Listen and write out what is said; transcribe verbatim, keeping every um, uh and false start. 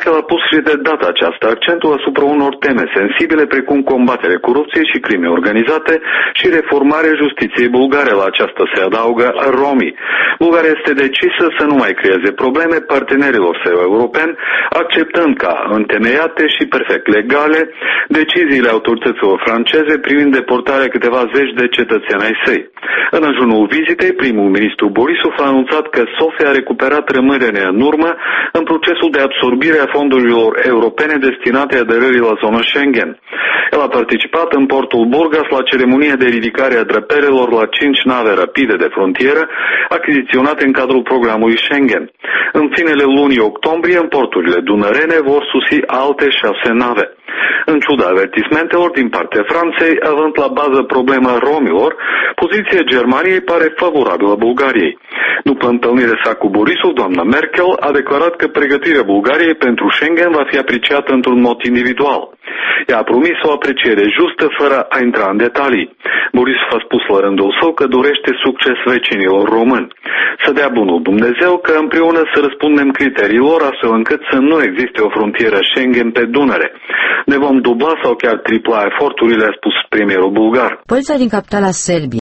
Merkel a pus și de data aceasta accentul asupra unor teme sensibile precum combaterea corupției și crimei organizate și reformarea justiției bulgare. La aceasta se adaugă romii. Bulgaria este decisă să nu mai creeze probleme partenerilor săi europeni, acceptând ca întemeiate și perfect legale deciziile autorităților franceze privind deportarea câteva zeci de cetățeni ai săi. În ajunul vizitei, primul ministru Borisov a anunțat că Sofia a recuperat rămânerea în urmă în procesul de absorbire a fondurilor europene destinate aderării la zona Schengen. El a participat în portul Burgas la ceremonia de ridicare a drapelelor la cinci nave rapide de frontieră achiziționate în cadrul programului Schengen. În finele lunii octombrie, în porturile dunărene vor sosi alte șase nave. În ciuda avertismentelor din partea Franței, având la bază problema romilor, poziția Germaniei pare favorabilă Bulgariei. După întâlnirea sa cu Borisov, doamna Merkel a declarat că pregătirea Bulgariei pentru Schengen va fi apreciată într-un mod individual. Ea a promis o apreciere justă fără a intra în detalii. Borisov a spus la rândul său că dorește succes vecinilor români. Să dea bunul Dumnezeu că împreună să răspundem criteriilor astfel încât să nu existe o frontieră Schengen pe Dunăre. Ne vom dubla sau chiar tripla eforturile, a spus premierul bulgar. Poliția din capitala Serbiei